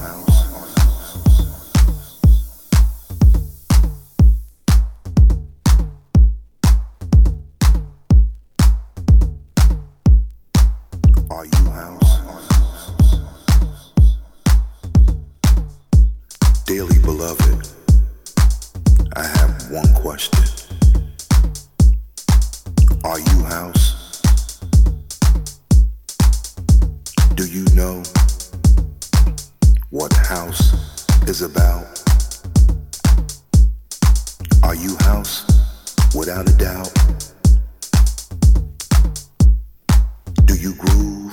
Are you house? Dearly beloved, I have one question. Are you house? Do you know what house is about? Are you house? Without a doubt. Do you groove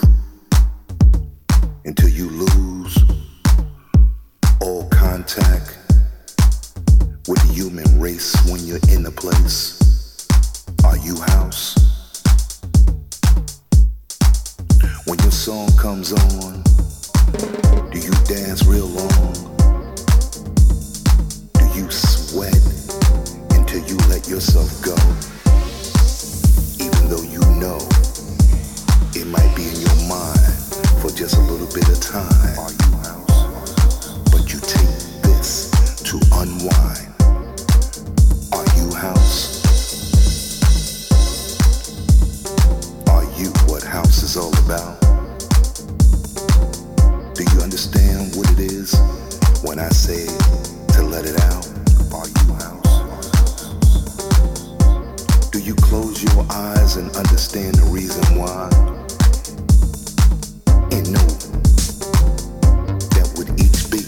until you lose all contact with the human race when you're in a place? Are you house? When your song comes on, do you dance real long? Do you sweat until you let yourself go? Even though you know it might be in your mind for just a little bit of time. Are you house? But you take this to unwind. Are you house? Are you what house is all about? Do you understand what it is when I say to let it out? Are you house? Do you close your eyes and understand the reason why? And know that with each beat,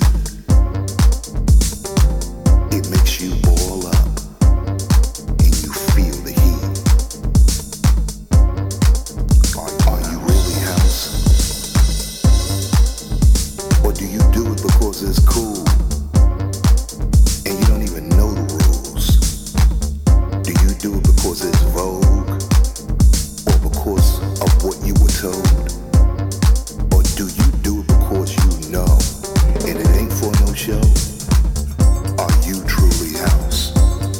it makes you boil up and you feel the heat. Are you really house? Or do you do it because it's cool and you don't even know the rules? Do you do it because it's vogue or because of what you were told? Or do you do it because you know and it ain't for no show? Are you truly house?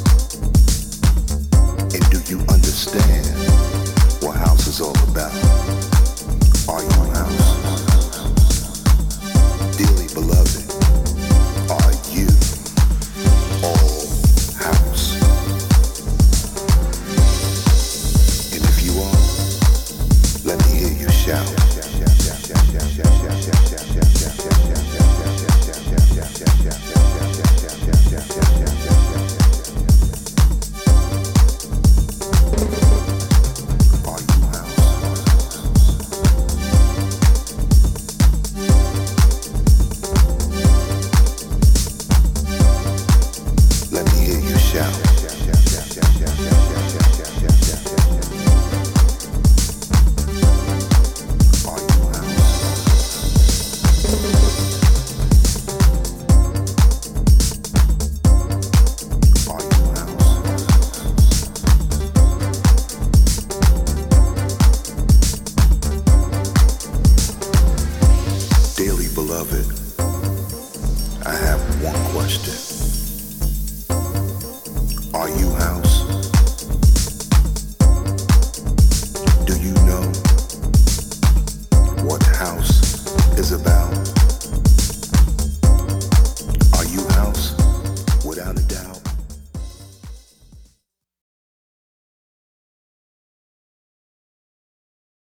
And do you understand what house is all about? Are you house? Dearly beloved, are you all house? And if you are, let me hear you shout. Dearly beloved, I have one question.